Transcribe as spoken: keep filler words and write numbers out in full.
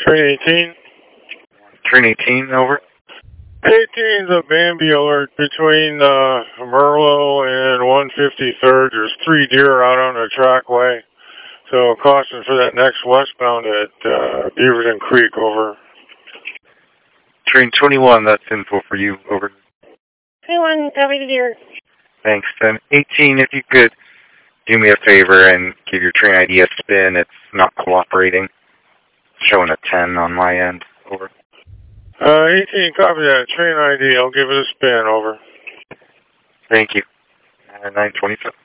Train eighteen. Train eighteen, over. eighteen's a Bambi alert between uh, Merlo and one fifty-third. There's three deer out on the trackway. So caution for that next westbound at uh, Beaverton Creek, over. Train twenty-one, that's info for you, over. twenty-one, copy the deer. Thanks. Then eighteen, if you could do me a favor and give your train I D a spin. It's not cooperating. It's showing a ten on my end, over. Uh, eighteen, copy that. Train I D, I'll give it a spin, over. Thank you. Uh, nine twenty-seven.